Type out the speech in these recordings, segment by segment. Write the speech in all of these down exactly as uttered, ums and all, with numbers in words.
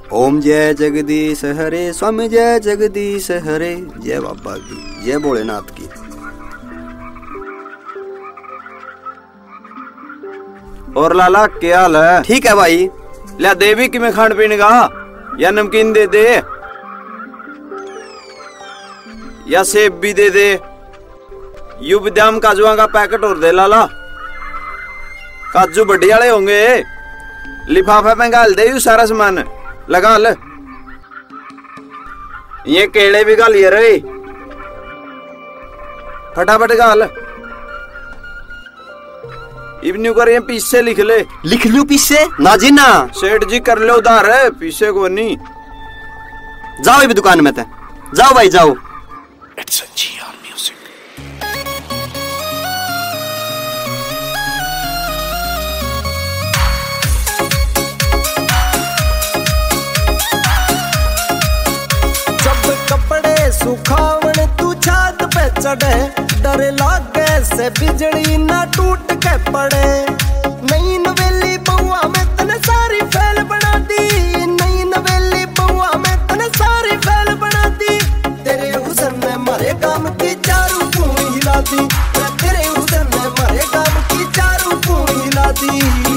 ओम जय जगदीश हरे, स्वामी जय जगदीश हरे, जय बाबा की, जय भोलेनाथ की। और लाला क्या हाल है? ठीक है भाई। लिया देवी कि मैं खान पीने का या नमकीन दे दे या सेब भी दे दे, यू बादाम काजुआ का पैकेट और दे लाला। काजू बढ़िया वाले होंगे, लिफाफे में गाल दे यू सारा सामान लगा ले। ये केले भी गाल ये रहे, फटाफट गाल। इवन्यू कर ये पीछे लिख ले। लिख लू पीछे? ना जी ना, सेठ जी कर ले उधार है, पीछे को नहीं। जाओ भी दुकान में थे, जाओ भाई जाओ। It's a G R Music. जब कपड़े सुखावन तू छत पे चढ़े, डर लागे से बिजली ना टूट के पड़े। नई नवेली बउआ में तने सारी फैल बना दी, नई नवेली बउआ में तने सारी फैल बना दी। तेरे हुस्न ने मारे काम की चारों पूरी हिला दी, तेरे हुस्न ने मारे काम की चारों पूरी हिला दी।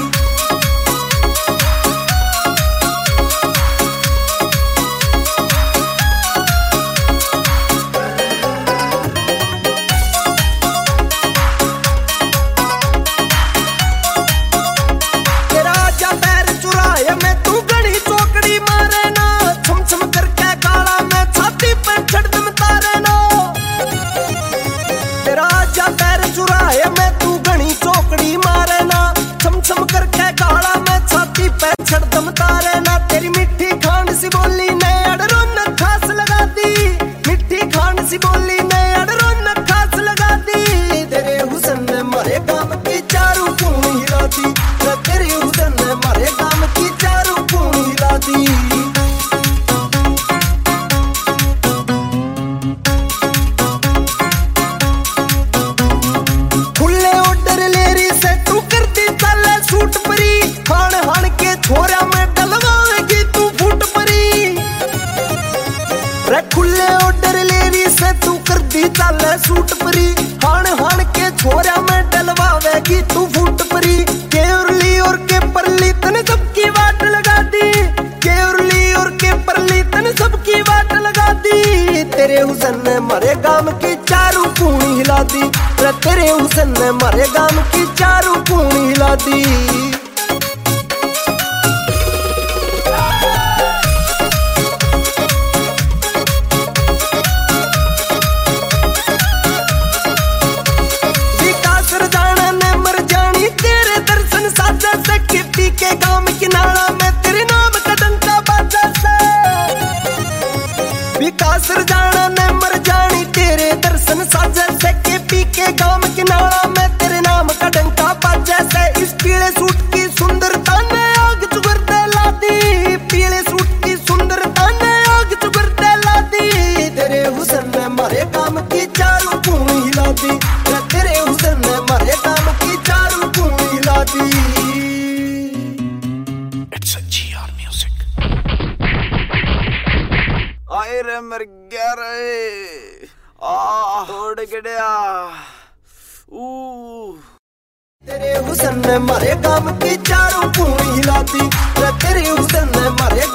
खुले ऑर्डर लेरी से तू कर दी चाले सूट परी, हान हान के छोरा में डलवावेगी तू फूट परी। केवरली और के परली तने सबकी वाट लगा दी, केवरली और के परली तने सबकी वाट लगा दी। तेरे हुस्न ने मारे गाम की चारों पूरी हिला दी, तेरे हुस्न ने मारे गाम की चारों पूरी हिला दी। विकास जाना ने मर जानी तेरे दर्शन साजे से, के पी के गांव किनारा में तेरे नाम का डंका बाजे से। इस पीले सूट की सुंदरता ने आग चुगरते ला दी, पीले सूट की सुंदरता ने आग चुगरते ला दी। तेरे हुस्न ने मारे काम की चारों पूरी हिला दी, तेरे हुस्न ने मारे काम की चारों पूरी हिला दी। It's a G R Music. आए रे मर गया रे, आ तोड़ गया। ऊ तेरे हुस्न ने मारे काम की चारों पूरी हिला दी, तेरे हुस्न ने मारे